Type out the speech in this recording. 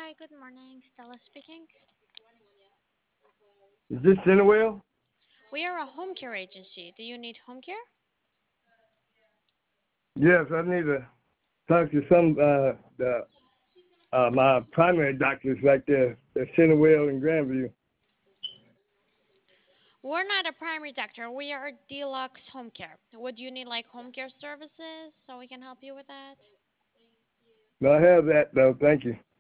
Hi, good morning. Stella speaking. Is this Centerville? We are a home care agency. Do you need home care? Yes, I need to talk to my primary doctors right there at Centerville and Grandview. We're not a primary doctor. We are deluxe home care. Would you need like home care services so we can help you with that? No, I have that though. Thank you.